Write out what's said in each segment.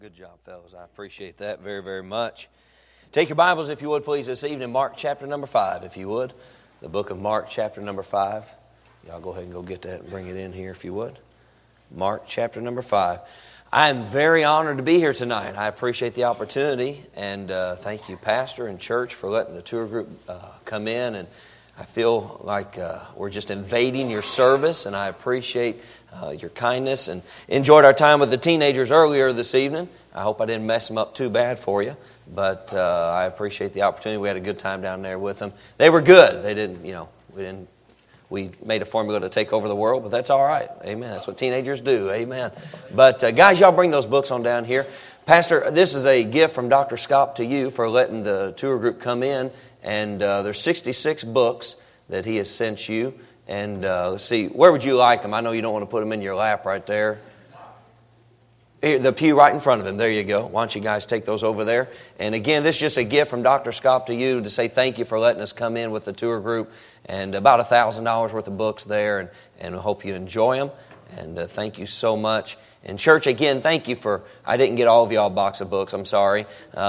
Good job, fellas. I appreciate that very, very much. Take your Bibles, if you would, please, this evening. Mark chapter number 5, if you would. The book of Mark chapter number 5. Y'all go ahead and go get that and bring it in here, if you would. Mark chapter number 5. I am very honored to be here tonight. I appreciate the opportunity, and thank you, Pastor and church, for letting the tour group come in. And I feel like we're just invading your service, and I appreciate your kindness, and enjoyed our time with the teenagers earlier this evening. I hope I didn't mess them up too bad for you, but I appreciate the opportunity. We had a good time down there with them. They were good. They didn't, we made a formula to take over the world, but that's all right. Amen. That's what teenagers do. Amen. But guys, y'all bring those books on down here. Pastor, this is a gift from Dr. Scott to you for letting the tour group come in, and there's 66 books that he has sent you. And let's see, where would you like them? I know you don't want to put them in your lap right there. Here, the pew right in front of him. There you go. Why don't you guys take those over there? And again, this is just a gift from Dr. Scott to you to say thank you for letting us come in with the tour group. And about $1,000 worth of books there. And I hope you enjoy them. And thank you so much. And church, again, thank you for, I didn't get all of y'all a box of books, I'm sorry.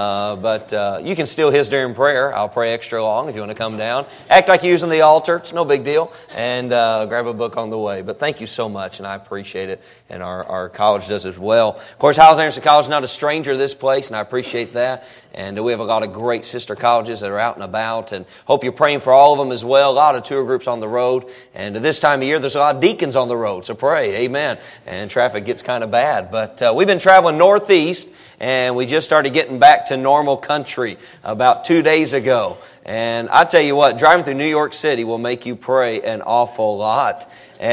But you can steal his during prayer. I'll pray extra long if you want to come down. Act like you're using the altar. It's no big deal. And grab a book on the way. But thank you so much, and I appreciate it. And our college does as well. Of course, Hyles-Anderson College is not a stranger to this place, and I appreciate that. And we have a lot of great sister colleges that are out and about. And hope you're praying for all of them as well. A lot of tour groups on the road. And this time of year, there's a lot of deacons on the road. So pray. Amen. And traffic gets kind of bad. But we've been traveling northeast, and we just started getting back to normal country about 2 days ago. And I tell you what, driving through New York City will make you pray an awful lot.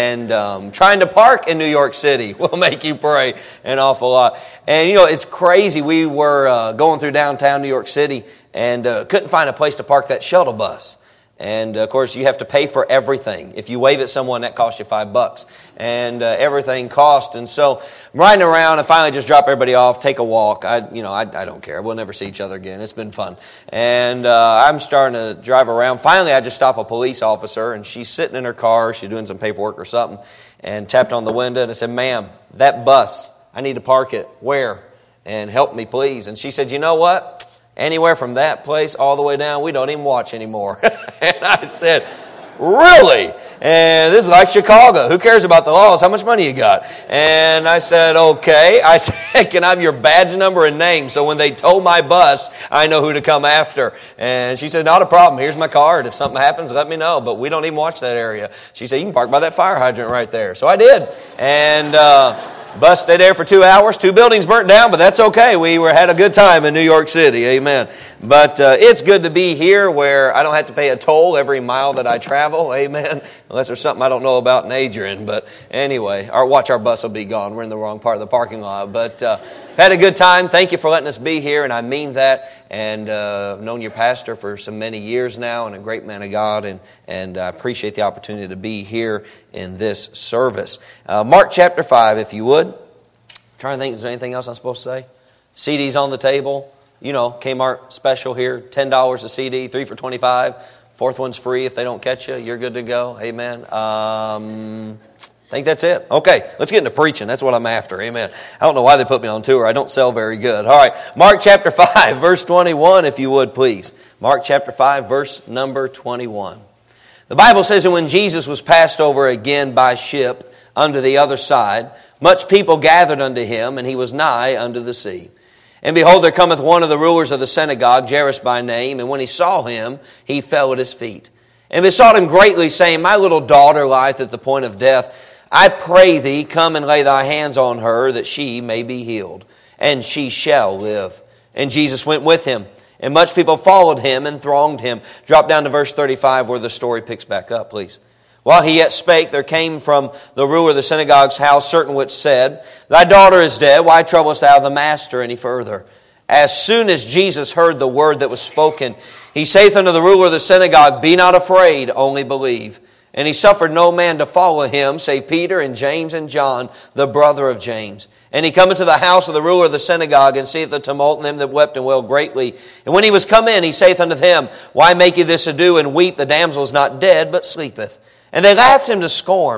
And trying to park in New York City will make you pray an awful lot. And it's crazy. We were going through downtown New York City and couldn't find a place to park that shuttle bus. And, of course, you have to pay for everything. If you wave at someone, that costs you $5. And everything costs. And so I'm riding around and finally just drop everybody off, take a walk. I don't care. We'll never see each other again. It's been fun. And I'm starting to drive around. Finally, I just stop a police officer, and she's sitting in her car. She's doing some paperwork or something. And tapped on the window, and I said, "Ma'am, that bus, I need to park it. Where? And help me, please." And she said, "You know what? Anywhere from that place all the way down, we don't even watch anymore." And I said, "Really? And this is like Chicago. Who cares about the laws? How much money you got?" And I said, "Okay." I said, "Can I have your badge number and name so when they tow my bus, I know who to come after?" And she said, "Not a problem. Here's my card. If something happens, let me know. But we don't even watch that area." She said, "You can park by that fire hydrant right there." So I did. And bus stayed there for 2 hours. 2 buildings burnt down, but that's okay. We had a good time in New York City. Amen. But it's good to be here where I don't have to pay a toll every mile that I travel. Amen. Unless there's something I don't know about in Adrian. But anyway, our bus will be gone. We're in the wrong part of the parking lot. But I've had a good time. Thank you for letting us be here, and I mean that. And I've known your pastor for so many years now, and a great man of God, and I appreciate the opportunity to be here in this service. Mark chapter 5, if you would. I'm trying to think, is there anything else I'm supposed to say? CDs on the table. Kmart special here, $10 a CD, 3 for $25. 4th one's free if they don't catch you. You're good to go. Amen. I think that's it. Okay, let's get into preaching. That's what I'm after. Amen. I don't know why they put me on tour. I don't sell very good. All right, Mark chapter 5, verse 21, if you would, please. Mark chapter 5, verse number 21. The Bible says, "And when Jesus was passed over again by ship unto the other side, much people gathered unto him, and he was nigh unto the sea. And behold, there cometh one of the rulers of the synagogue, Jairus by name, and when he saw him, he fell at his feet, and besought him greatly, saying, My little daughter lieth at the point of death. I pray thee, come and lay thy hands on her, that she may be healed, and she shall live. And Jesus went with him, and much people followed him and thronged him." Drop down to verse 35 where the story picks back up, please. "While he yet spake, there came from the ruler of the synagogue's house certain which said, Thy daughter is dead, why troublest thou the master any further? As soon as Jesus heard the word that was spoken, he saith unto the ruler of the synagogue, Be not afraid, only believe. And he suffered no man to follow him, save Peter and James and John, the brother of James. And he cometh to the house of the ruler of the synagogue, and seeth the tumult, and them that wept and wailed greatly. And when he was come in, he saith unto them, Why make ye this ado, and weep? The damsel is not dead, but sleepeth. And they laughed him to scorn.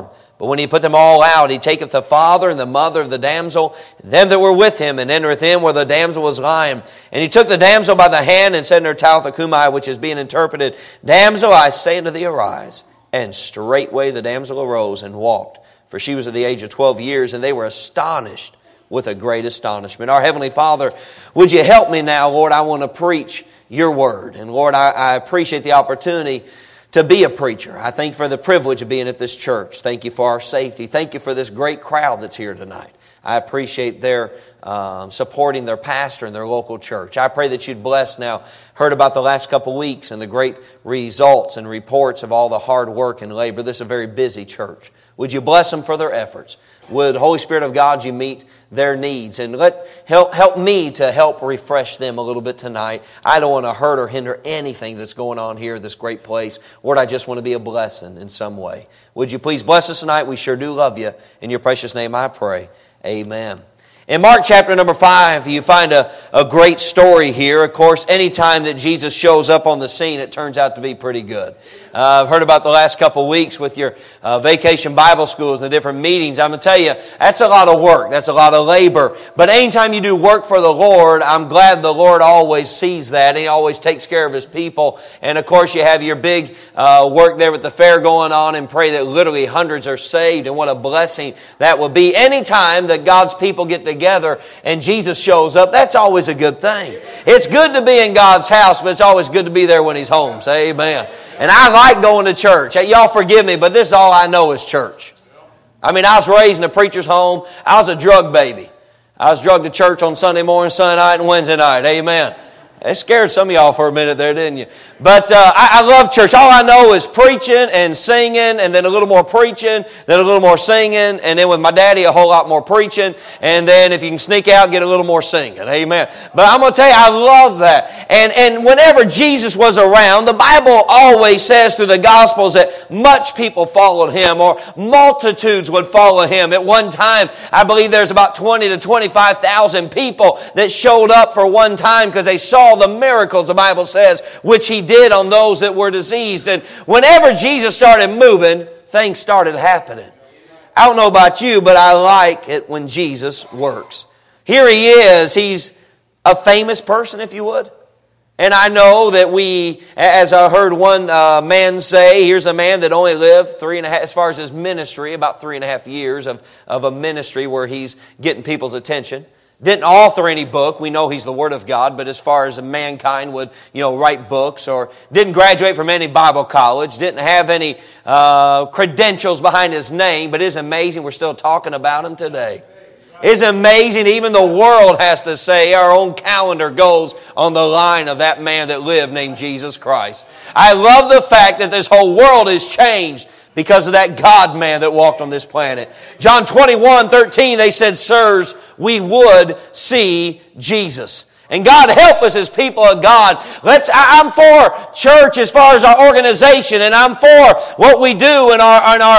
But when he put them all out, he taketh the father and the mother of the damsel, and them that were with him, and entereth in where the damsel was lying. And he took the damsel by the hand, and said unto her, Talitha cumi, which is being interpreted, Damsel, I say unto thee, arise. And straightway the damsel arose and walked. For she was of the age of 12 years, and they were astonished with a great astonishment. Our Heavenly Father, would you help me now, Lord? I want to preach your word. And Lord, I appreciate the opportunity to be a preacher. I thank you for the privilege of being at this church. Thank you for our safety. Thank you for this great crowd that's here tonight. I appreciate their supporting their pastor and their local church. I pray that you'd bless now. Heard about the last couple weeks and the great results and reports of all the hard work and labor. This is a very busy church. Would you bless them for their efforts? Would Holy Spirit of God, you meet their needs? And help me to help refresh them a little bit tonight. I don't want to hurt or hinder anything that's going on here at this great place. Lord, I just want to be a blessing in some way. Would you please bless us tonight? We sure do love you. In your precious name I pray. Amen. In Mark chapter number 5, you find a great story here. Of course, anytime that Jesus shows up on the scene, it turns out to be pretty good. I've heard about the last couple of weeks with your vacation Bible schools and the different meetings. I'm going to tell you, that's a lot of work. That's a lot of labor. But anytime you do work for the Lord, I'm glad the Lord always sees that. And He always takes care of His people. And of course, you have your big work there with the fair going on, and pray that literally hundreds are saved. And what a blessing that will be. Anytime that God's people get together and Jesus shows up, that's always a good thing. It's good to be in God's house, but it's always good to be there when He's home. Say amen. And I like going to church. Hey, y'all forgive me, but this is all I know is church. I mean, I was raised in a preacher's home. I was a drug baby. I was drugged to church on Sunday morning, Sunday night, and Wednesday night. Amen. It scared some of y'all for a minute there, didn't you? But I love church. All I know is preaching and singing, and then a little more preaching, then a little more singing, and then with my daddy, a whole lot more preaching, and then if you can sneak out, get a little more singing. Amen. But I'm going to tell you, I love that. And whenever Jesus was around, the Bible always says through the Gospels that much people followed Him, or multitudes would follow Him. At one time, I believe there's about 20 to 25,000 people that showed up for one time because they saw the miracles, the Bible says, which He did on those that were diseased. And whenever Jesus started moving, things started happening. I don't know about you, but I like it when Jesus works. Here He is. He's a famous person, if you would. And I know that we, as I heard one man say, here's a man that only lived 3.5, as far as his ministry, about 3.5 years of a ministry where he's getting people's attention. Didn't author any book. We know he's the Word of God, but as far as mankind would, write books, or didn't graduate from any Bible college, didn't have any credentials behind his name, but it's amazing we're still talking about him today. It's amazing even the world has to say our own calendar goes on the line of that man that lived named Jesus Christ. I love the fact that this whole world has changed because of that God-man that walked on this planet. John 21:13, they said, Sirs, we would see Jesus. And God help us as people of God. I'm for church as far as our organization, and I'm for what we do and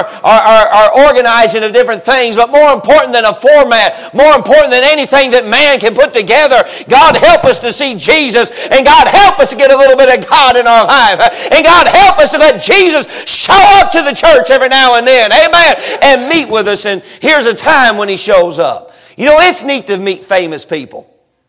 our organizing of different things. But more important than a format, more important than anything that man can put together, God help us to see Jesus, and God help us to get a little bit of God in our life. And God help us to let Jesus show up to the church every now and then. Amen. And meet with us. And here's a time when He shows up. It's neat to meet famous people.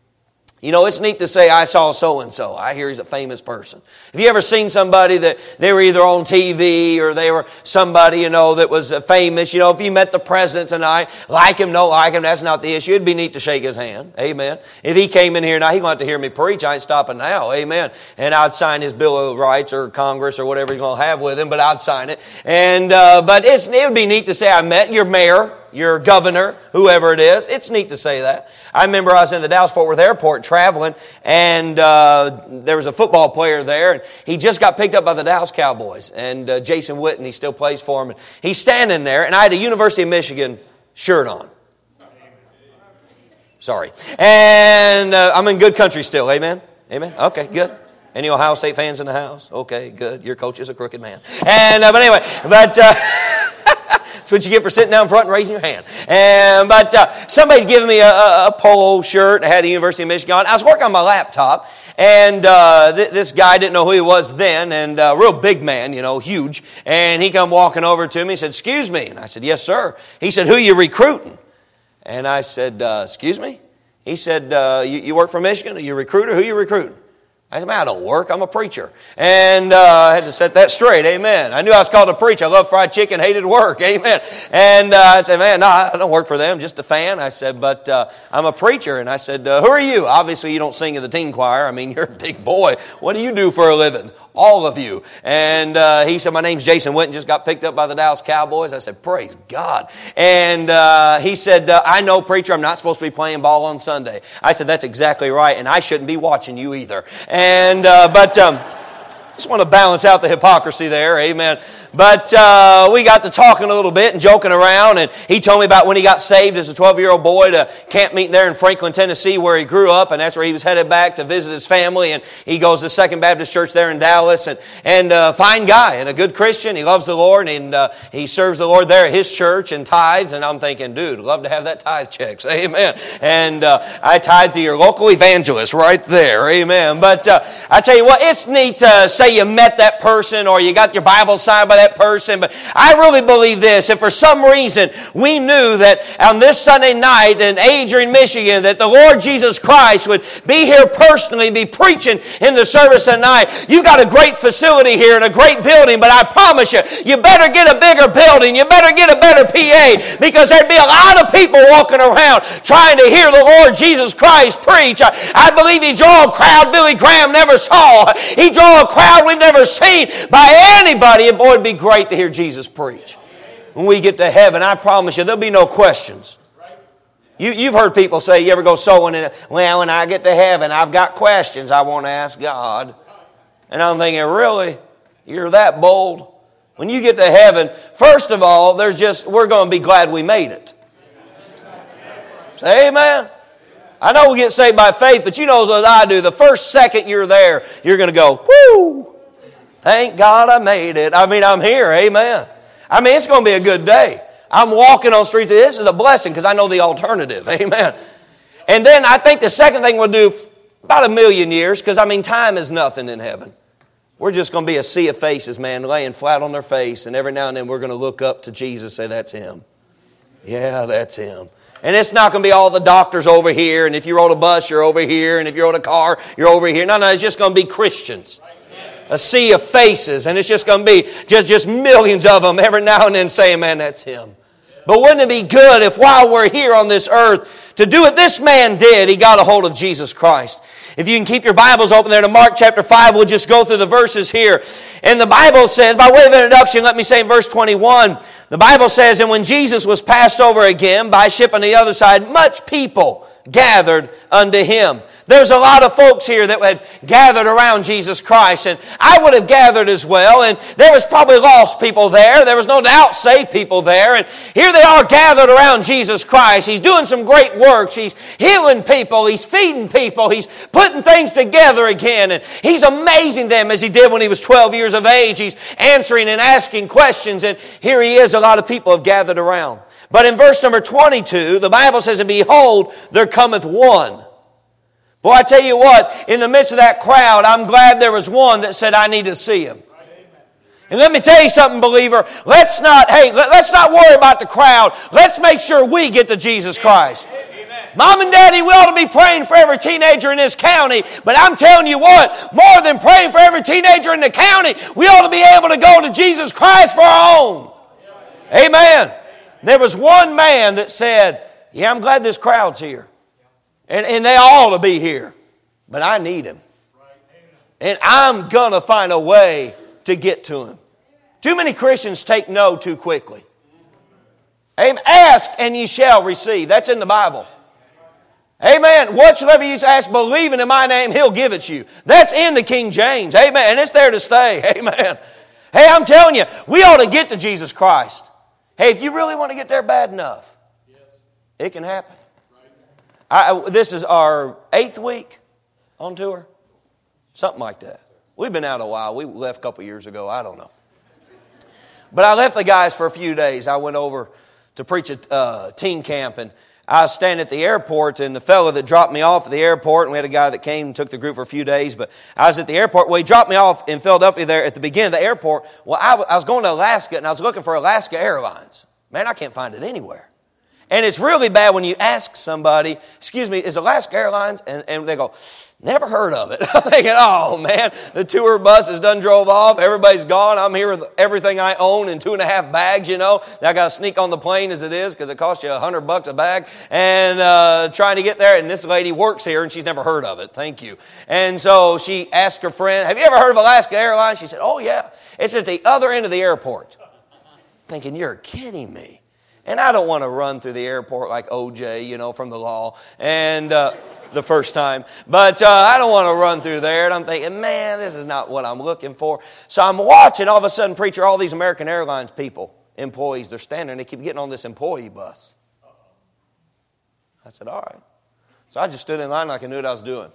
It's neat to say, I saw so-and-so. I hear he's a famous person. Have you ever seen somebody that they were either on TV or they were somebody, that was famous? If you met the president tonight, like him, don't like him, that's not the issue. It'd be neat to shake his hand. Amen. If he came in here now, he'd want to hear me preach. I ain't stopping now. Amen. And I'd sign his Bill of Rights or Congress or whatever he's going to have with him, but I'd sign it. And but it would be neat to say I met your mayor, your governor, whoever it is. It's neat to say that. I remember I was in the Dallas-Fort Worth airport traveling, and there was a football player there, and he just got picked up by the Dallas Cowboys. And Jason Witten, he still plays for him. And he's standing there, and I had a University of Michigan shirt on. Sorry. And I'm in good country still. Amen? Amen? Okay, good. Any Ohio State fans in the house? Okay, good. Your coach is a crooked man. And but anyway, That's what you get for sitting down front and raising your hand. But somebody had given me a polo shirt. I had the University of Michigan on. I was working on my laptop, and this guy, didn't know who he was then, and a real big man, huge. And he come walking over to me. He said, "Excuse me." And I said, "Yes, sir." He said, "Who are you recruiting?" And I said, "Excuse me?" He said, you work for Michigan? Are you a recruiter? Who are you recruiting? I said, "Man, I don't work. I'm a preacher." And I had to set that straight. Amen. I knew I was called to preach. I love fried chicken, hated work. Amen. And I said, "Man, no, I don't work for them, just a fan." I said, "But I'm a preacher." And I said, "Who are you?" Obviously, you don't sing in the teen choir. I mean, you're a big boy. What do you do for a living? All of you. And he said, "My name's Jason Witten, just got picked up by the Dallas Cowboys." I said, "Praise God." And he said, "I know, preacher, I'm not supposed to be playing ball on Sunday." I said, "That's exactly right, and I shouldn't be watching you either." And just want to balance out the hypocrisy there, amen. But we got to talking a little bit and joking around, and he told me about when he got saved as a 12-year-old boy to camp meeting there in Franklin, Tennessee, where he grew up, and that's where he was headed back to visit his family, and he goes to Second Baptist Church there in Dallas, and a fine guy and a good Christian. He loves the Lord, and he serves the Lord there at his church and tithes, and I'm thinking, dude, love to have that tithe check, amen. And I tithe to your local evangelist right there, amen. But I tell you what, it's neat to say you met that person or you got your Bible signed by that person, but I really believe this. If for some reason we knew that on this Sunday night in Adrian, Michigan, that the Lord Jesus Christ would be here personally, be preaching in the service tonight, you got a great facility here and a great building, but I promise you, you better get a bigger building, you better get a better PA, because there'd be a lot of people walking around trying to hear the Lord Jesus Christ preach. I believe He draw a crowd Billy Graham never saw. He draw a crowd we've never seen by anybody. And boy, it'd be great to hear Jesus preach. When we get to heaven, I promise you, there'll be no questions. You've heard people say, you ever go sowing in, well, when I get to heaven, I've got questions I want to ask God. And I'm thinking, really? You're that bold? When you get to heaven, first of all, we're going to be glad we made it. Say amen. I know we get saved by faith, but you know as I do, the first second you're there, you're going to go, whoo! Thank God I made it. I mean, I'm here. Amen. I mean, it's going to be a good day. I'm walking on streets. This is a blessing because I know the alternative. Amen. And then I think the second thing we'll do about 1,000,000 years, because I mean, time is nothing in heaven. We're just going to be a sea of faces, man, laying flat on their face. And every now and then we're going to look up to Jesus and say, that's Him. Yeah, that's Him. And it's not going to be all the doctors over here. And if you rode a bus, you're over here. And if you rode a car, you're over here. No, it's just going to be Christians. A sea of faces, and it's just going to be just millions of them every now and then saying, man, that's Him. But wouldn't it be good if while we're here on this earth to do what this man did, he got a hold of Jesus Christ? If you can keep your Bibles open there to Mark chapter 5, we'll just go through the verses here. And the Bible says, by way of introduction, let me say in verse 21, the Bible says, and when Jesus was passed over again by ship on the other side, much people gathered unto Him. There's a lot of folks here that had gathered around Jesus Christ, and I would have gathered as well, and there was probably lost people there. There was no doubt saved people there, and here they are gathered around Jesus Christ. He's doing some great works. He's healing people. He's feeding people. He's putting things together again, and He's amazing them as He did when He was 12 years of age. He's answering and asking questions, and here He is. A lot of people have gathered around. But in verse number 22, the Bible says, and behold, there cometh one. Boy, I tell you what, in the midst of that crowd, I'm glad there was one that said, I need to see Him. And let me tell you something, believer. Let's not worry about the crowd. Let's make sure we get to Jesus Christ. Mom and Daddy, we ought to be praying for every teenager in this county. But I'm telling you what, more than praying for every teenager in the county, we ought to be able to go to Jesus Christ for our own. Amen. There was one man that said, yeah, I'm glad this crowd's here. And they all ought to be here. But I need Him. And I'm going to find a way to get to Him. Too many Christians take no too quickly. Amen. Ask and ye shall receive. That's in the Bible. Amen. Whatsoever you ask, believing in my name, He'll give it to you. That's in the King James. Amen. And it's there to stay. Amen. Hey, I'm telling you, we ought to get to Jesus Christ. Hey, if you really want to get there bad enough, it can happen. This is our 8th week on tour. Something like that. We've been out a while. We left a couple years ago. I don't know. But I left the guys for a few days. I went over to preach a teen camp, and I was standing at the airport, and the fellow that dropped me off at the airport, and we had a guy that came and took the group for a few days, but I was at the airport. Well, he dropped me off in Philadelphia there at the beginning of the airport. Well, I was going to Alaska, and I was looking for Alaska Airlines. Man, I can't find it anywhere. And it's really bad when you ask somebody, excuse me, is Alaska Airlines? And they go, never heard of it. I'm thinking, oh man, the tour bus has done drove off. Everybody's gone. I'm here with everything I own in 2.5 bags, I got to sneak on the plane as it is because it costs you $100 a bag. And trying to get there. And this lady works here and she's never heard of it. Thank you. And so she asked her friend, have you ever heard of Alaska Airlines? She said, oh yeah. It's at the other end of the airport. Thinking, you're kidding me. And I don't want to run through the airport like OJ, from the law, and the first time. But I don't want to run through there. And I'm thinking, man, this is not what I'm looking for. So I'm watching, all of a sudden, preacher, all these American Airlines people, employees, they're standing, and they keep getting on this employee bus. I said, all right. So I just stood in line like I knew what I was doing.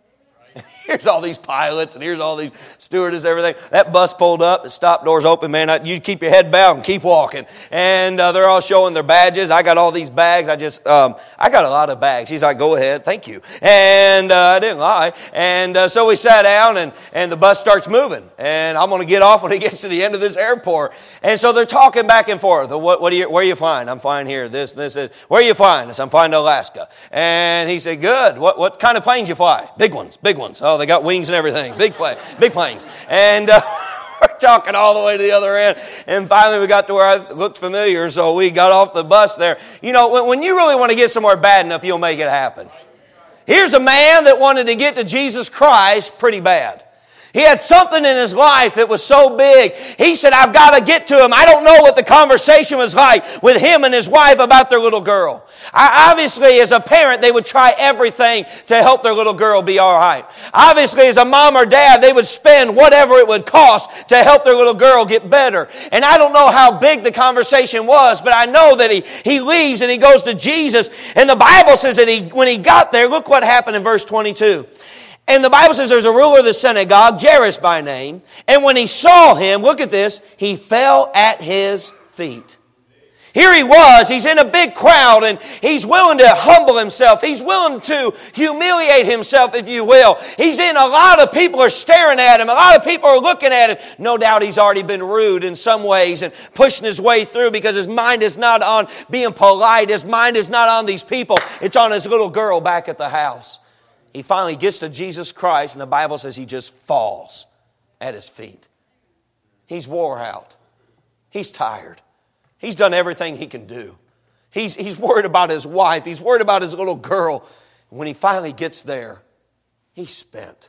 Here's all these pilots, and here's all these stewardesses, everything. That bus pulled up, the stop doors open, man. You keep your head bowed and keep walking. And they're all showing their badges. I got all these bags. I got a lot of bags. He's like, go ahead, thank you. And I didn't lie. And so we sat down, and the bus starts moving. And I'm going to get off when it gets to the end of this airport. And so they're talking back and forth. Where are you flying? I'm flying here. This. Where are you flying? I said, I'm flying to Alaska. And he said, good. What kind of planes you fly? Big ones. Oh, they got wings and everything. Big planes. And we're talking all the way to the other end. And finally we got to where I looked familiar, so we got off the bus there. When you really want to get somewhere bad enough, you'll make it happen. Here's a man that wanted to get to Jesus Christ pretty bad. He had something in his life that was so big. He said, I've got to get to him. I don't know what the conversation was like with him and his wife about their little girl. Obviously, as a parent, they would try everything to help their little girl be all right. Obviously, as a mom or dad, they would spend whatever it would cost to help their little girl get better. And I don't know how big the conversation was, but I know that he leaves and he goes to Jesus. And the Bible says that when he got there, look what happened in verse 22. And the Bible says there's a ruler of the synagogue, Jairus by name. And when he saw him, look at this, he fell at his feet. Here he was, he's in a big crowd, and he's willing to humble himself. He's willing to humiliate himself, if you will. A lot of people are staring at him. A lot of people are looking at him. No doubt he's already been rude in some ways and pushing his way through because his mind is not on being polite. His mind is not on these people. It's on his little girl back at the house. He finally gets to Jesus Christ, and the Bible says he just falls at his feet. He's wore out. He's tired. He's done everything he can do. He's worried about his wife. He's worried about his little girl. When he finally gets there, he's spent.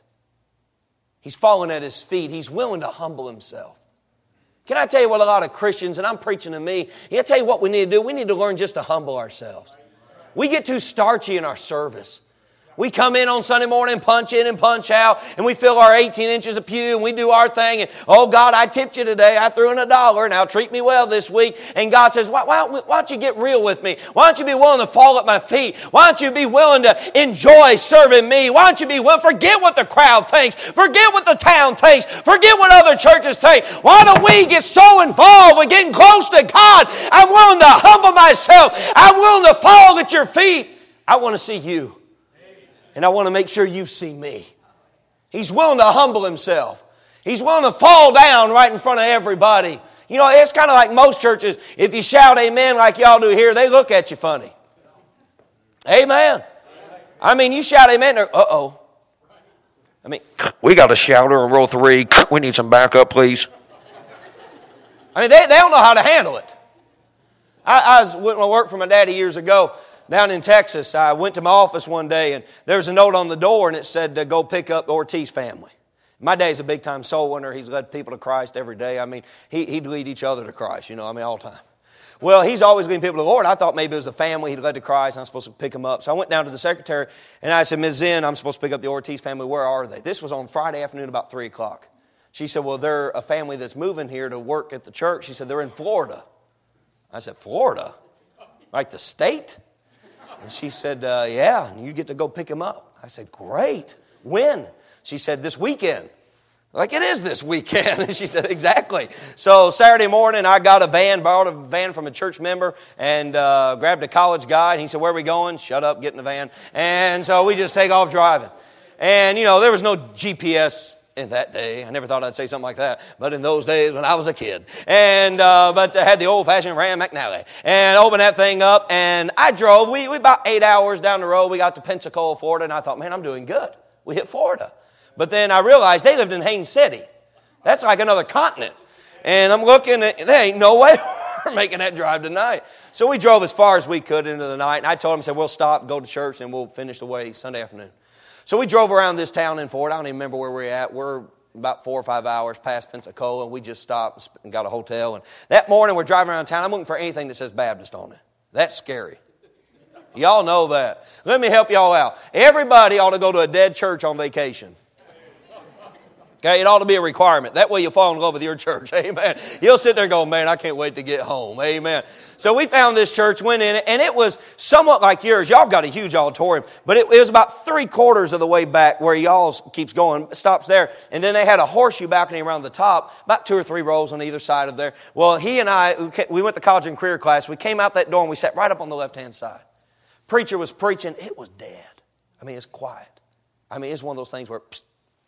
He's fallen at his feet. He's willing to humble himself. Can I tell you what a lot of Christians, and I'm preaching to me, I tell you what we need to do. We need to learn just to humble ourselves. We get too starchy in our service. We come in on Sunday morning, punch in and punch out, and we fill our 18 inches of pew, and we do our thing, and, oh, God, I tipped you today. I threw in $1. Now treat me well this week. And God says, why don't you get real with me? Why don't you be willing to fall at my feet? Why don't you be willing to enjoy serving me? Why don't you be willing? Forget what the crowd thinks. Forget what the town thinks. Forget what other churches think. Why don't we get so involved with getting close to God? I'm willing to humble myself. I'm willing to fall at your feet. I want to see you. And I want to make sure you see me. He's willing to humble himself. He's willing to fall down right in front of everybody. It's kind of like most churches. If you shout amen like y'all do here, they look at you funny. Amen. I mean, you shout amen, uh-oh. I mean, we got a shouter in row 3. We need some backup, please. I mean, they don't know how to handle it. I went to work for my daddy years ago. Down in Texas, I went to my office one day, and there was a note on the door, and it said, go pick up the Ortiz family. My dad's a big-time soul winner. He's led people to Christ every day. I mean, he'd lead each other to Christ, all the time. Well, he's always leading people to the Lord. I thought maybe it was a family he'd led to Christ, and I'm supposed to pick them up. So I went down to the secretary, and I said, Ms. Zinn, I'm supposed to pick up the Ortiz family. Where are they? This was on Friday afternoon about 3 o'clock. She said, well, they're a family that's moving here to work at the church. She said, they're in Florida. I said, Florida? Like the state? And she said, yeah, you get to go pick them up. I said, great. When? She said, this weekend. Like, it is this weekend. And she said, exactly. So Saturday morning, I got borrowed a van from a church member, and grabbed a college guy. And he said, where are we going? Shut up, get in the van. And so we just take off driving. And, there was no GPS in that day. I never thought I'd say something like that. But in those days when I was a kid. And but I had the old-fashioned Ram McNally. And opened that thing up, and I drove. We about 8 hours down the road. We got to Pensacola, Florida, and I thought, man, I'm doing good. We hit Florida. But then I realized they lived in Haines City. That's like another continent. And I'm looking at, there ain't no way we're making that drive tonight. So we drove as far as we could into the night. And I told them, I said, we'll stop, go to church, and we'll finish the way Sunday afternoon. So we drove around this town in Florida. I don't even remember where we're at. We're about 4 or 5 hours past Pensacola. We just stopped and got a hotel. And that morning we're driving around town. I'm looking for anything that says Baptist on it. That's scary. Y'all know that. Let me help y'all out. Everybody ought to go to a dead church on vacation. Okay, it ought to be a requirement. That way you'll fall in love with your church. Amen. You'll sit there and go, man, I can't wait to get home. Amen. So we found this church, went in it, and it was somewhat like yours. Y'all got a huge auditorium, but it was about 3/4 of the way back where y'all's keeps going, stops there. And then they had a horseshoe balcony around the top, about 2 or 3 rows on either side of there. Well, he and I, we went to college and career class. We came out that door and we sat right up on the left-hand side. Preacher was preaching. It was dead. I mean, it's quiet. I mean, it's one of those things where, psst.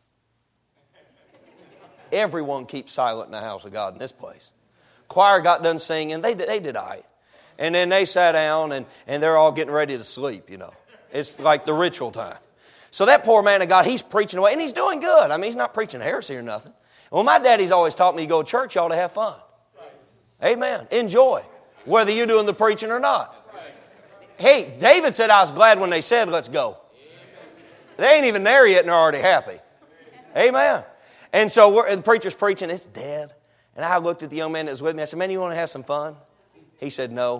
Everyone keeps silent in the house of God in this place. Choir got done singing. They did all right. And then they sat down, and they're all getting ready to sleep, It's like the ritual time. So that poor man of God, he's preaching away, and he's doing good. I mean, he's not preaching heresy or nothing. Well, my daddy's always taught me to go to church, you ought to have fun. Amen. Enjoy, whether you're doing the preaching or not. Hey, David said, I was glad when they said, let's go. They ain't even there yet, and they're already happy. Amen. And so the preacher's preaching, it's dead. And I looked at the young man that was with me. I said, man, you want to have some fun? He said, no.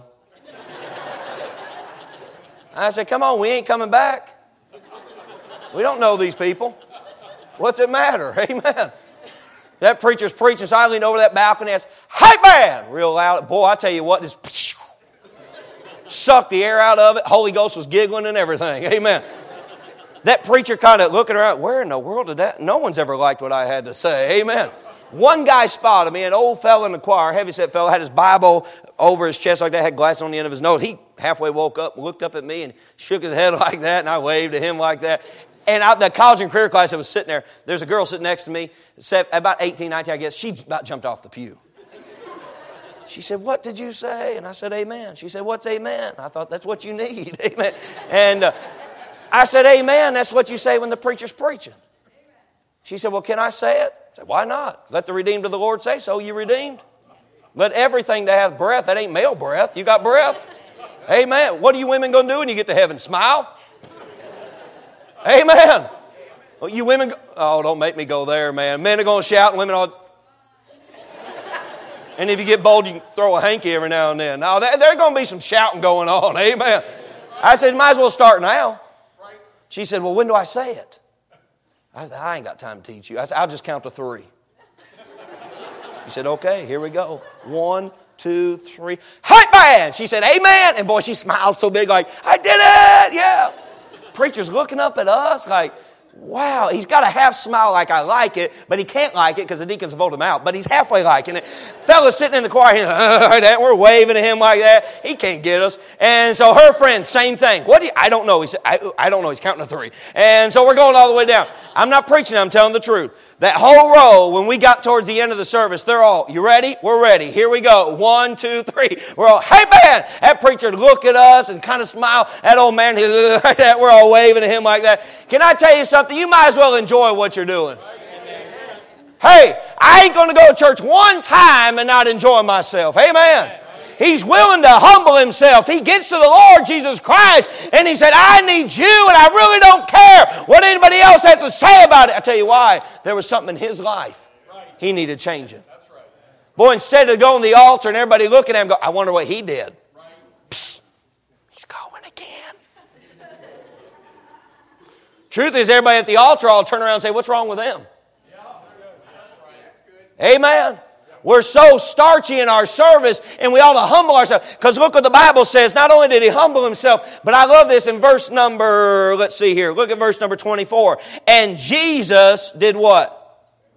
I said, come on, we ain't coming back. We don't know these people. What's it matter? Amen. That preacher's preaching, so I leaned over that balcony and I said, hey, man! Real loud. Boy, I tell you what, just sucked the air out of it. Holy Ghost was giggling and everything. Amen. That preacher kind of looking around, where in the world did that? No one's ever liked what I had to say. Amen. One guy spotted me, an old fella in the choir, heavyset fella, had his Bible over his chest like that, had glasses on the end of his nose. He halfway woke up, looked up at me, and shook his head like that, and I waved to him like that. And out the college and career class that was sitting there, there's a girl sitting next to me, about 18, 19, I guess. She about jumped off the pew. She said, what did you say? And I said, amen. She said, what's amen? I thought, that's what you need. Amen. And I said, amen, that's what you say when the preacher's preaching. She said, well, can I say it? I said, why not? Let the redeemed of the Lord say so. You redeemed? Let everything that hath breath, that ain't male breath. You got breath? Amen. What are you women going to do when you get to heaven? Smile? Amen. Well, you women, don't make me go there, man. Men are going to shout and women all... And if you get bold, you can throw a hanky every now and then. No, there's going to be some shouting going on. Amen. I said, might as well start now. She said, well, when do I say it? I said, I ain't got time to teach you. I said, I'll just count to 3. She said, okay, here we go. 1, 2, 3. Hype man! She said, amen. And boy, she smiled so big like, I did it! Yeah. Preacher's looking up at us like, wow, he's got a half smile like I like it, but he can't like it because the deacons vote him out. But he's halfway liking it. Fella's sitting in the choir, we're waving to him like that. He can't get us. And so her friend, same thing. I don't know. He said, I don't know. He's counting to 3. And so we're going all the way down. I'm not preaching. I'm telling the truth. That whole row, when we got towards the end of the service, they're all, you ready? We're ready. Here we go. 1, 2, 3. We're all, hey man! That preacher look at us and kind of smile. That old man, like that. We're all waving to him like that. Can I tell you something? You might as well enjoy what you're doing. Hey, I ain't going to go to church one time and not enjoy myself. Amen. He's willing to humble himself. He gets to the Lord Jesus Christ and he said, I need you and I really don't care what anybody else has to say about it. I tell you why. There was something in his life he needed changing. Boy, instead of going to the altar and everybody looking at him, go, I wonder what he did. Psst, he's going again. Truth is, everybody at the altar all turn around and say, what's wrong with them? Amen. We're so starchy in our service and we ought to humble ourselves. Because look what the Bible says. Not only did he humble himself, but I love this in verse number, let's see here. Look at verse number 24. And Jesus did what?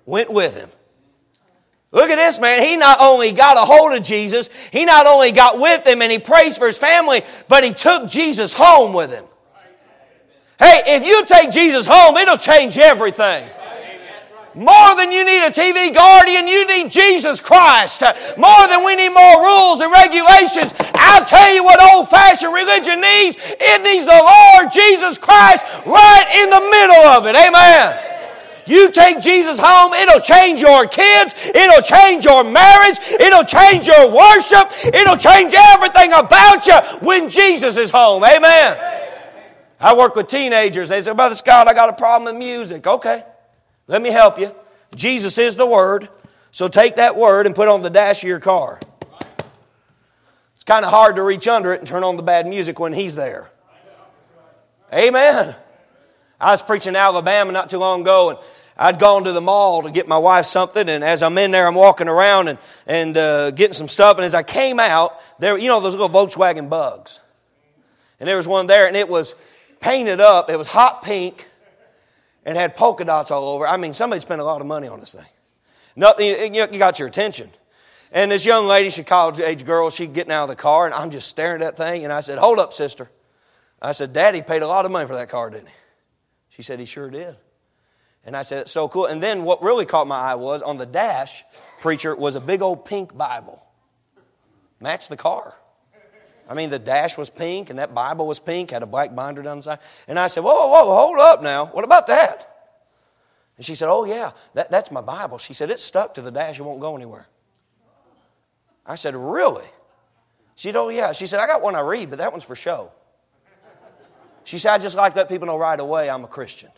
went with him. Look at this man. He not only got a hold of Jesus, he not only got with him and he prays for his family, but he took Jesus home with him. Hey, if you take Jesus home, it'll change everything. More than you need a TV guardian, you need Jesus Christ. More than we need more rules and regulations. I'll tell you what old-fashioned religion needs. It needs the Lord Jesus Christ right in the middle of it. Amen. You take Jesus home, it'll change your kids, it'll change your marriage, it'll change your worship, it'll change everything about you when Jesus is home. Amen. I work with teenagers. They say, Brother Scott, I got a problem with music. Okay, let me help you. Jesus is the Word, so take that Word and put it on the dash of your car. It's kind of hard to reach under it and turn on the bad music when He's there. Amen. I was preaching in Alabama not too long ago, and I'd gone to the mall to get my wife something, and as I'm in there, I'm walking around and getting some stuff, and as I came out, there, you know those little Volkswagen Bugs? And there was one there, and it was painted up. It was hot pink and had polka dots all over. I mean, somebody spent a lot of money on this thing. Nothing, you got your attention. And this young lady, she's a college-age girl, she's getting out of the car, and I'm just staring at that thing, and I said, hold up, sister. I said, Daddy paid a lot of money for that car, didn't he? She said, he sure did. And I said, it's so cool. And then what really caught my eye was, on the dash, preacher, was a big old pink Bible. Matched the car. I mean, the dash was pink, and that Bible was pink, had a black binder down the side. And I said, whoa, hold up now. What about that? And she said, oh, yeah, that's my Bible. She said, it's stuck to the dash. It won't go anywhere. I said, really? She said, oh, yeah. She said, I got one I read, but that one's for show. She said, I just like to let people know right away I'm a Christian.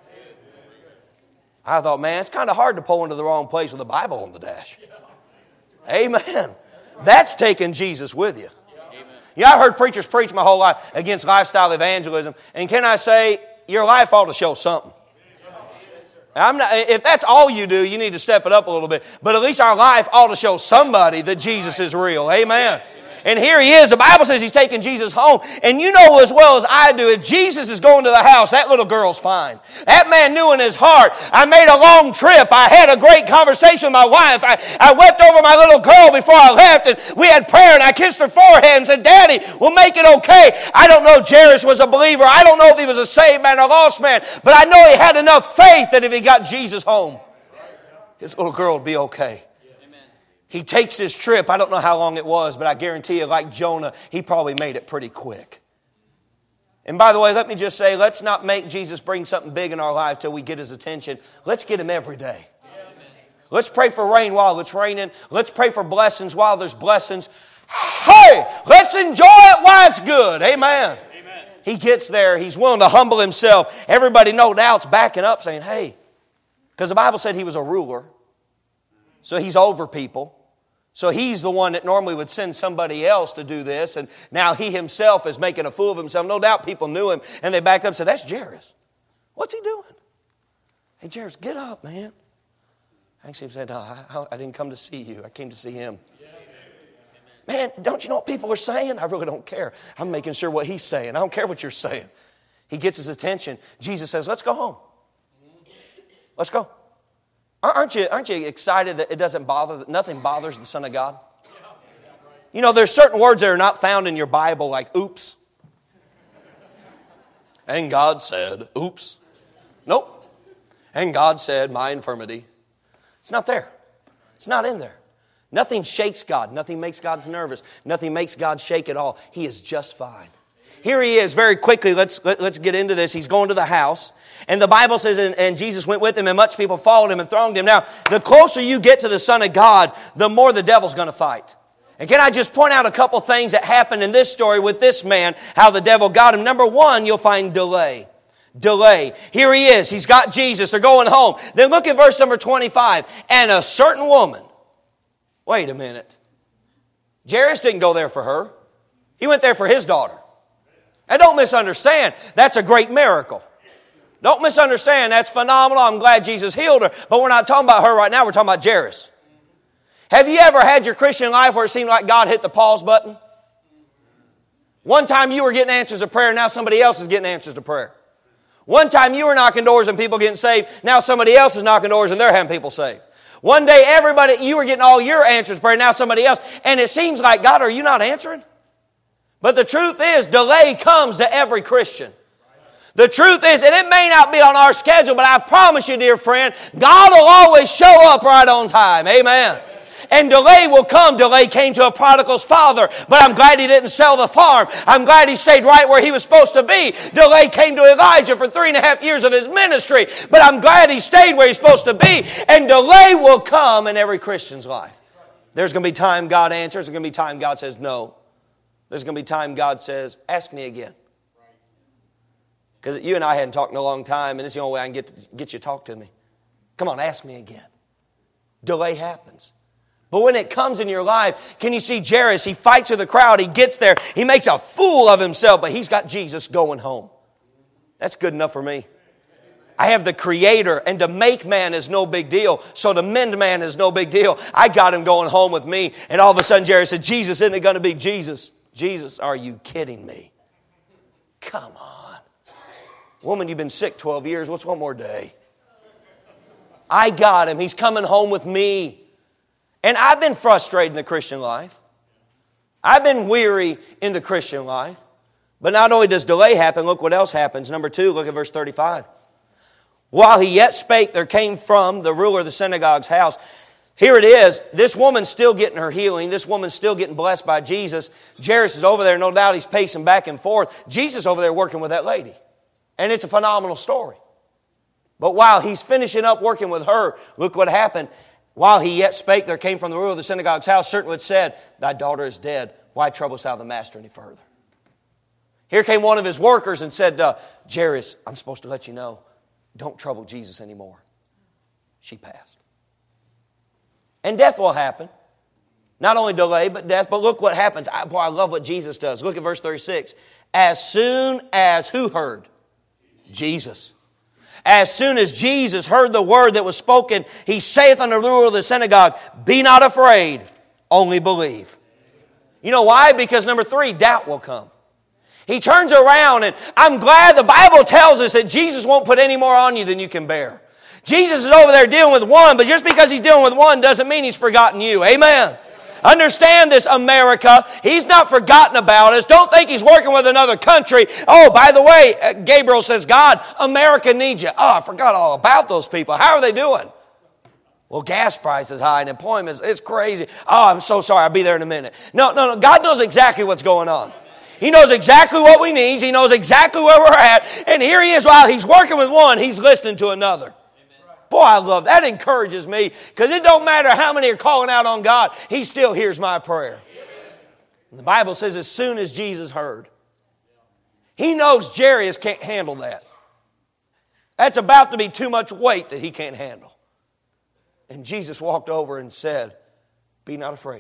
I thought, man, it's kind of hard to pull into the wrong place with a Bible on the dash. Amen. That's taking Jesus with you. Yeah, I heard preachers preach my whole life against lifestyle evangelism. And can I say, your life ought to show something. If that's all you do, you need to step it up a little bit. But at least our life ought to show somebody that Jesus is real. Amen. And here he is. The Bible says he's taking Jesus home. And you know as well as I do, if Jesus is going to the house, that little girl's fine. That man knew in his heart, I made a long trip. I had a great conversation with my wife. I wept over my little girl before I left. And we had prayer and I kissed her forehead and said, Daddy, we'll make it okay. I don't know if Jairus was a believer. I don't know if he was a saved man or a lost man. But I know he had enough faith that if he got Jesus home, his little girl would be okay. He takes this trip. I don't know how long it was, but I guarantee you, like Jonah, he probably made it pretty quick. And by the way, let me just say, let's not make Jesus bring something big in our life till we get his attention. Let's get him every day. Let's pray for rain while it's raining. Let's pray for blessings while there's blessings. Hey, let's enjoy it while it's good. Amen. He gets there. He's willing to humble himself. Everybody, no doubt's backing up saying, hey, because the Bible said he was a ruler. So he's over people. So he's the one that normally would send somebody else to do this. And now he himself is making a fool of himself. No doubt people knew him. And they backed up and said, that's Jairus. What's he doing? Hey, Jairus, get up, man. Actually, he said, no, I didn't come to see you. I came to see him. Man, don't you know what people are saying? I really don't care. I'm making sure what he's saying. I don't care what you're saying. He gets his attention. Jesus says, let's go home. Let's go. Aren't you excited that it doesn't bother, that nothing bothers the Son of God? You know, there's certain words that are not found in your Bible, like oops. And God said, oops. Nope. And God said, my infirmity. It's not there. It's not in there. Nothing shakes God. Nothing makes God nervous. Nothing makes God shake at all. He is just fine. Here he is, very quickly, let's get into this. He's going to the house. And the Bible says, and Jesus went with him, and much people followed him and thronged him. Now, the closer you get to the Son of God, the more the devil's going to fight. And can I just point out a couple things that happened in this story with this man, how the devil got him. Number one, you'll find delay. Delay. Here he is. He's got Jesus. They're going home. Then look at verse number 25. And a certain woman. Wait a minute. Jairus didn't go there for her. He went there for his daughter. And don't misunderstand, that's a great miracle. Don't misunderstand, that's phenomenal. I'm glad Jesus healed her. But we're not talking about her right now, we're talking about Jairus. Have you ever had your Christian life where it seemed like God hit the pause button? One time you were getting answers to prayer, now somebody else is getting answers to prayer. One time you were knocking doors and people getting saved. Now somebody else is knocking doors and they're having people saved. One day you were getting all your answers to prayer. Now somebody else. And it seems like, God, are you not answering? But the truth is, delay comes to every Christian. The truth is, and it may not be on our schedule, but I promise you, dear friend, God will always show up right on time. Amen. And delay will come. Delay came to a prodigal's father, but I'm glad he didn't sell the farm. I'm glad he stayed right where he was supposed to be. Delay came to Elijah for 3.5 years of his ministry, but I'm glad he stayed where he's supposed to be. And delay will come in every Christian's life. There's going to be time God answers. There's going to be time God says no. There's going to be time God says, ask me again. Because you and I hadn't talked in a long time, and it's the only way I can get you to talk to me. Come on, ask me again. Delay happens. But when it comes in your life, can you see Jairus? He fights with the crowd. He gets there. He makes a fool of himself, but he's got Jesus going home. That's good enough for me. I have the Creator, and to make man is no big deal. So to mend man is no big deal. I got him going home with me. And all of a sudden Jairus said, Jesus, isn't it going to be Jesus? Jesus, are you kidding me? Come on. Woman, you've been sick 12 years. What's one more day? I got him. He's coming home with me. And I've been frustrated in the Christian life. I've been weary in the Christian life. But not only does delay happen, look what else happens. Number 2, look at verse 35. While he yet spake, there came from the ruler of the synagogue's house. Here it is. This woman's still getting her healing. This woman's still getting blessed by Jesus. Jairus is over there. No doubt he's pacing back and forth. Jesus over there working with that lady. And it's a phenomenal story. But while he's finishing up working with her, look what happened. While he yet spake, there came from the ruler of the synagogue's house certain which said, thy daughter is dead. Why troublest thou the master any further? Here came one of his workers and said, Jairus, I'm supposed to let you know, don't trouble Jesus anymore. She passed. And death will happen. Not only delay, but death. But look what happens. I love what Jesus does. Look at verse 36. As soon as who heard? Jesus. As soon as Jesus heard the word that was spoken, he saith unto the ruler of the synagogue, be not afraid, only believe. You know why? Because number 3, doubt will come. He turns around, and I'm glad the Bible tells us that Jesus won't put any more on you than you can bear. Jesus is over there dealing with one, but just because he's dealing with one doesn't mean he's forgotten you. Amen. Understand this, America. He's not forgotten about us. Don't think he's working with another country. Oh, by the way, Gabriel says, God, America needs you. Oh, I forgot all about those people. How are they doing? Well, gas price is high and employment is crazy. Oh, I'm so sorry. I'll be there in a minute. No. God knows exactly what's going on. He knows exactly what we need. He knows exactly where we're at. And here he is, while he's working with one, he's listening to another. Boy, I love that. That encourages me, because it don't matter how many are calling out on God. He still hears my prayer. And the Bible says as soon as Jesus heard. He knows Jairus can't handle that. That's about to be too much weight that he can't handle. And Jesus walked over and said, be not afraid.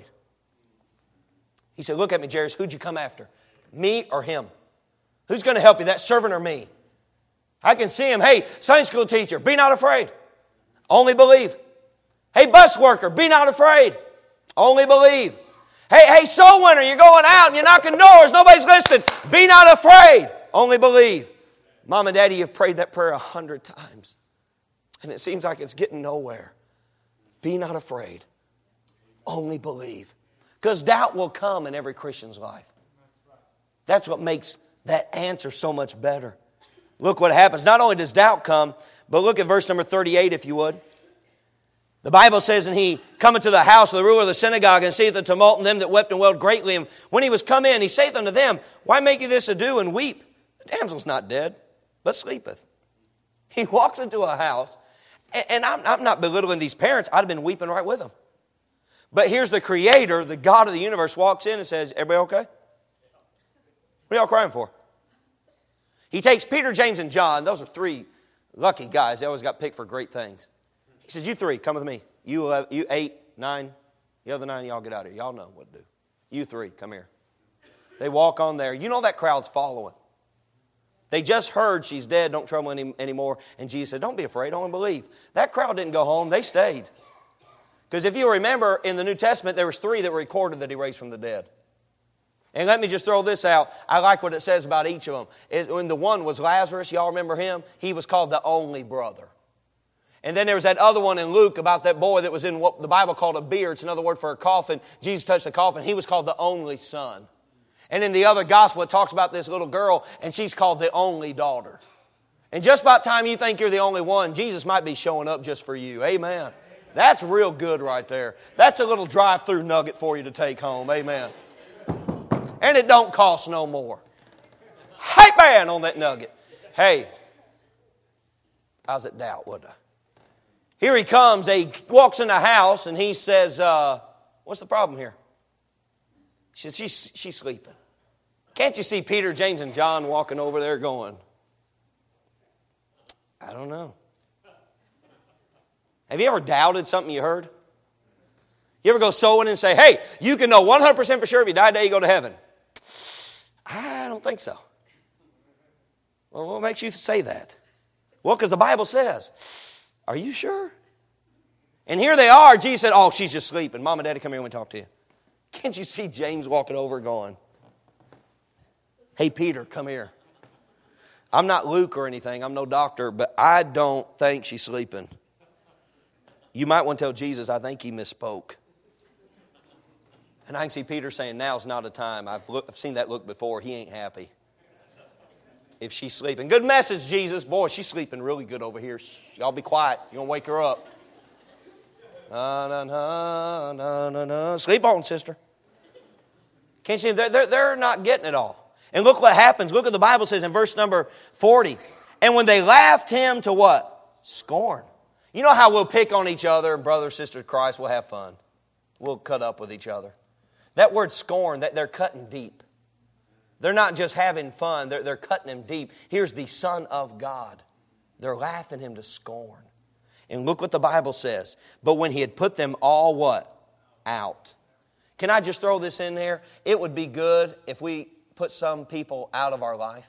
He said, look at me, Jairus. Who'd you come after? Me or him? Who's going to help you, that servant or me? I can see him. Hey, Sunday school teacher, be not afraid. Only believe. Hey, bus worker, be not afraid. Only believe. Hey, soul winner, you're going out and you're knocking doors. Nobody's listening. Be not afraid. Only believe. Mom and Daddy, you've prayed that prayer 100 times. And it seems like it's getting nowhere. Be not afraid. Only believe. Because doubt will come in every Christian's life. That's what makes that answer so much better. Look what happens. Not only does doubt come, but look at verse number 38, if you would. The Bible says, and he cometh to the house of the ruler of the synagogue, and seeth the tumult, and them that wept and wailed greatly. And when he was come in, he saith unto them, why make ye this ado and weep? The damsel's not dead, but sleepeth. He walks into a house, and I'm not belittling these parents. I'd have been weeping right with them. But here's the Creator, the God of the universe, walks in and says, everybody okay? What are y'all crying for? He takes Peter, James, and John. Those are 3 lucky guys. They always got picked for great things. He says, you 3, come with me. You 8, 9. The other 9, y'all get out of here. Y'all know what to do. You 3, come here. They walk on there. You know that crowd's following. They just heard she's dead, don't trouble anymore. And Jesus said, don't be afraid, only believe. That crowd didn't go home. They stayed. Because if you remember, in the New Testament, there was 3 that were recorded that he raised from the dead. And let me just throw this out. I like what it says about each of them. When the one was Lazarus, y'all remember him? He was called the only brother. And then there was that other one in Luke about that boy that was in what the Bible called a bier. It's another word for a coffin. Jesus touched the coffin. He was called the only son. And in the other gospel, it talks about this little girl, and she's called the only daughter. And just about time you think you're the only one, Jesus might be showing up just for you. Amen. That's real good right there. That's a little drive-through nugget for you to take home. Amen. And it don't cost no more. Hey, man, on that nugget. Hey, I was at doubt, wasn't I? Here he comes. He walks in the house, and he says, what's the problem here? She says, she's sleeping. Can't you see Peter, James, and John walking over there going, I don't know. Have you ever doubted something you heard? You ever go sowing and say, hey, you can know 100% for sure if you die today, you go to heaven? I don't think so. Well, what makes you say that? Well, because the Bible says, are you sure? And here they are. Jesus said, oh, she's just sleeping. Mom and Daddy, come here and we talk to you. Can't you see James walking over going, hey, Peter, come here. I'm not Luke or anything. I'm no doctor, but I don't think she's sleeping. You might want to tell Jesus, I think he misspoke. And I can see Peter saying, now's not a time. I've seen that look before. He ain't happy. If she's sleeping. Good message, Jesus. Boy, she's sleeping really good over here. Shh, y'all be quiet. You're going to wake her up. Sleep on, sister. Can't you see? They're not getting it all. And look what happens. Look what the Bible says in verse number 40. And when they laughed him to what? Scorn. You know how we'll pick on each other, brothers, sisters of Christ, we'll have fun. We'll cut up with each other. That word scorn, that they're cutting deep. They're not just having fun, they're cutting him deep. Here's the Son of God. They're laughing him to scorn. And look what the Bible says. But when he had put them all what? Out. Can I just throw this in there? It would be good if we put some people out of our life.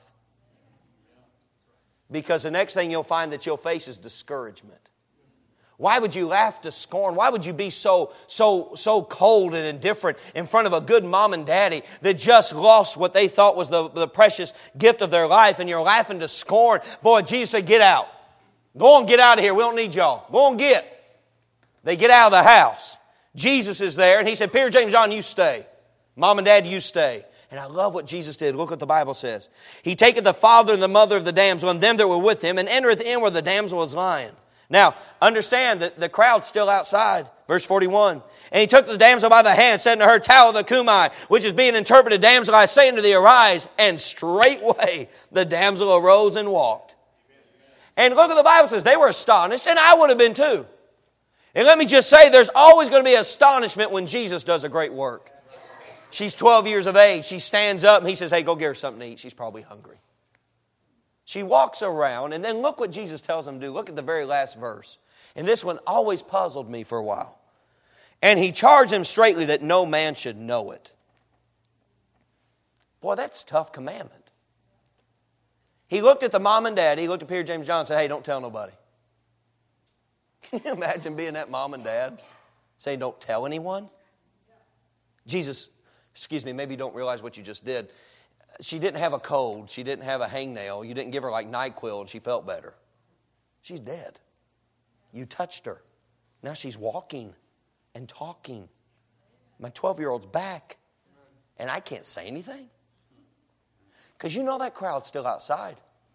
Because the next thing you'll find that you'll face is discouragement. Why would you laugh to scorn? Why would you be so cold and indifferent in front of a good mom and daddy that just lost what they thought was the precious gift of their life, and you're laughing to scorn? Boy, Jesus said, get out. Go on, get out of here. We don't need y'all. Go on, get. They get out of the house. Jesus is there, and he said, Peter, James, John, you stay. Mom and dad, you stay. And I love what Jesus did. Look what the Bible says. He taketh the father and the mother of the damsel and them that were with him, and entereth in where the damsel was lying. Now, understand that the crowd's still outside. Verse 41. And he took the damsel by the hand, said unto her, Talitha cumi, which is being interpreted, damsel, I say unto thee, arise. And straightway the damsel arose and walked. And look what the Bible says. They were astonished, and I would have been too. And let me just say, there's always going to be astonishment when Jesus does a great work. She's 12 years of age. She stands up, and he says, hey, go get her something to eat. She's probably hungry. She walks around, and then look what Jesus tells them to do. Look at the very last verse. And this one always puzzled me for a while. And he charged them straitly that no man should know it. Boy, that's a tough commandment. He looked at the mom and dad. He looked at Peter, James, John and said, hey, don't tell nobody. Can you imagine being that mom and dad saying, don't tell anyone? Jesus, maybe you don't realize what you just did. She didn't have a cold. She didn't have a hangnail. You didn't give her like NyQuil and she felt better. She's dead. You touched her. Now she's walking and talking. My 12-year-old's back. And I can't say anything. Because you know that crowd's still outside.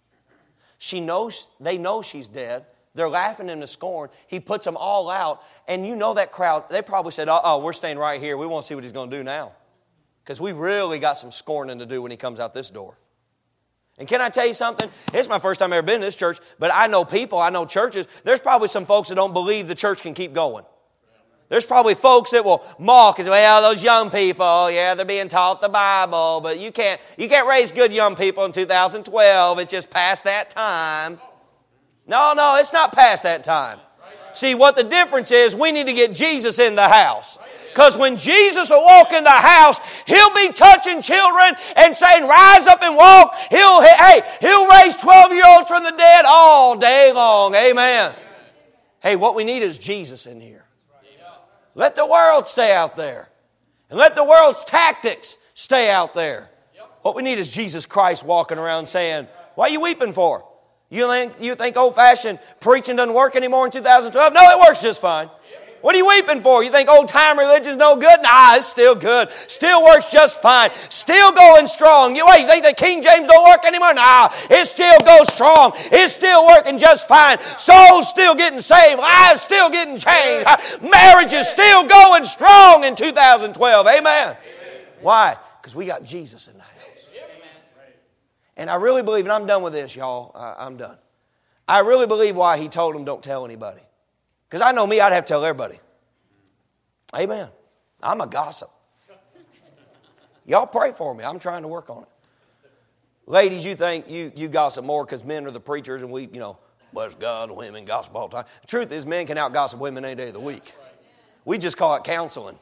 They know she's dead. They're laughing him to scorn. He puts them all out. And you know that crowd, they probably said, we're staying right here. We want to see what he's going to do now. Because we really got some scorning to do when he comes out this door. And can I tell you something? It's my first time I've ever been to this church, but I know people, I know churches. There's probably some folks that don't believe the church can keep going. There's probably folks that will mock and say, well, those young people, yeah, they're being taught the Bible, but you can't raise good young people in 2012. It's just past that time. No, it's not past that time. See, what the difference is, we need to get Jesus in the house. Because when Jesus will walk in the house, He'll be touching children and saying, rise up and walk. He'll raise 12-year-olds from the dead all day long. Amen. Hey, what we need is Jesus in here. Let the world stay out there. And let the world's tactics Stay out there. What we need is Jesus Christ walking around saying, what are you weeping for? You think old-fashioned preaching doesn't work anymore in 2012? No, it works just fine. What are you weeping for? You think old-time religion's no good? Nah, it's still good. Still works just fine. Still going strong. You think that King James don't work anymore? Nah, it still goes strong. It's still working just fine. Souls still getting saved. Lives still getting changed. Marriage is still going strong in 2012. Amen. Why? Because we got Jesus in the house. And I really believe, and I'm done with this, y'all. I'm done. I really believe why He told them don't tell anybody. Because I know me, I'd have to tell everybody. Amen. I'm a gossip. Y'all pray for me. I'm trying to work on it. Ladies, you think you gossip more because men are the preachers and we, bless God, women gossip all the time. The truth is, men can out-gossip women any day of the week. We just call it counseling.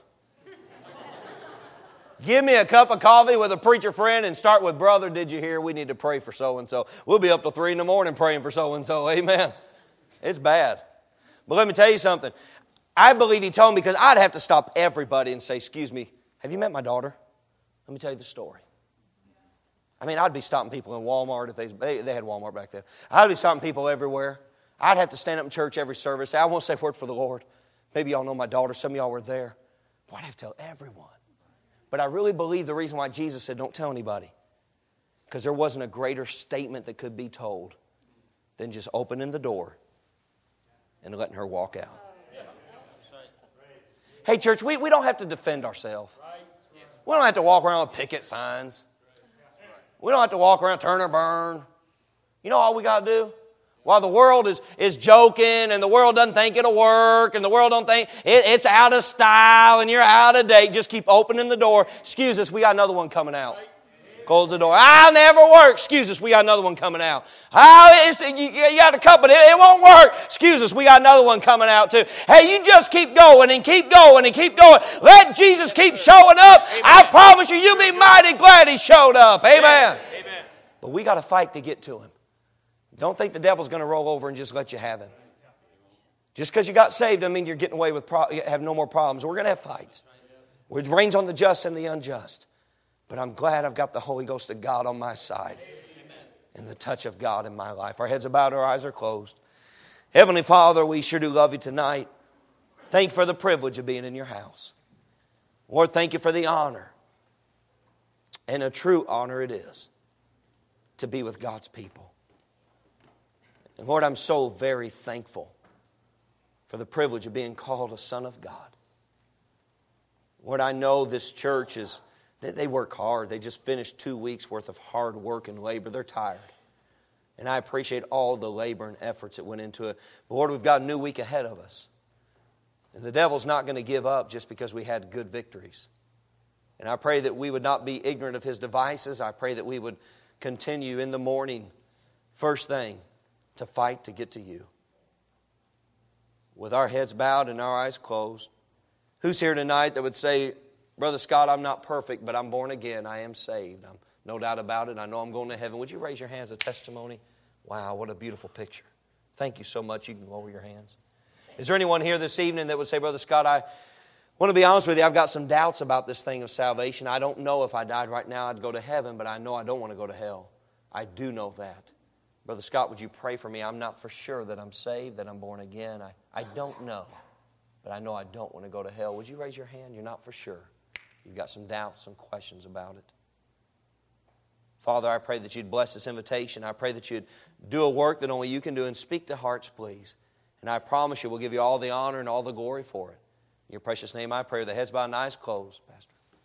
Give me a cup of coffee with a preacher friend and start with, brother, did you hear? We need to pray for so-and-so. We'll be up till 3 a.m. praying for so-and-so. Amen. It's bad. But let me tell you something. I believe He told me because I'd have to stop everybody and say, excuse me, have you met my daughter? Let me tell you the story. I'd be stopping people in Walmart if they had Walmart back then. I'd be stopping people everywhere. I'd have to stand up in church every service. Say, I won't say a word for the Lord. Maybe y'all know my daughter. Some of y'all were there. Boy, I'd have to tell everyone. But I really believe the reason why Jesus said, don't tell anybody, because there wasn't a greater statement that could be told than just opening the door and letting her walk out. Hey, church, we don't have to defend ourselves. We don't have to walk around with picket signs. We don't have to walk around, turn or burn. You know all we got to do? While the world is joking and the world doesn't think it'll work and the world don't think it's out of style and you're out of date, just keep opening the door. Excuse us, we got another one coming out. Close the door. I'll never work. Excuse us, we got another one coming out. You got a cup, but it won't work. Excuse us, we got another one coming out too. Hey, you just keep going and keep going and keep going. Let Jesus keep showing up. Amen. I promise you, you'll be mighty glad He showed up. Amen. Amen. But we got to fight to get to Him. Don't think the devil's going to roll over and just let you have Him. Just because you got saved doesn't mean you're getting away with have no more problems. We're going to have fights. It rains on the just and the unjust. But I'm glad I've got the Holy Ghost of God on my side. And the touch of God in my life. Our heads are bowed, our eyes are closed. Heavenly Father, we sure do love You tonight. Thank You for the privilege of being in Your house. Lord, thank You for the honor. And a true honor it is to be with God's people. And Lord, I'm so very thankful for the privilege of being called a son of God. Lord, I know this church they work hard. They just finished 2 weeks worth of hard work and labor. They're tired. And I appreciate all the labor and efforts that went into it. But Lord, we've got a new week ahead of us. And the devil's not going to give up just because we had good victories. And I pray that we would not be ignorant of his devices. I pray that we would continue in the morning, first thing, to fight to get to You. With our heads bowed and our eyes closed, who's here tonight that would say, Brother Scott, I'm not perfect, but I'm born again. I am saved. I'm no doubt about it. I know I'm going to heaven. Would you raise your hands as a testimony? Wow, what a beautiful picture. Thank you so much. You can lower your hands. Is there anyone here this evening that would say, Brother Scott, I want to be honest with you, I've got some doubts about this thing of salvation. I don't know if I died right now I'd go to heaven, but I know I don't want to go to hell. I do know that. Brother Scott, would you pray for me? I'm not for sure that I'm saved, that I'm born again. I don't know, but I know I don't want to go to hell. Would you raise your hand? You're not for sure. You've got some doubts, some questions about it. Father, I pray that You'd bless this invitation. I pray that You'd do a work that only You can do and speak to hearts, please. And I promise You we'll give You all the honor and all the glory for it. In Your precious name I pray with the heads bowed and eyes closed, Pastor.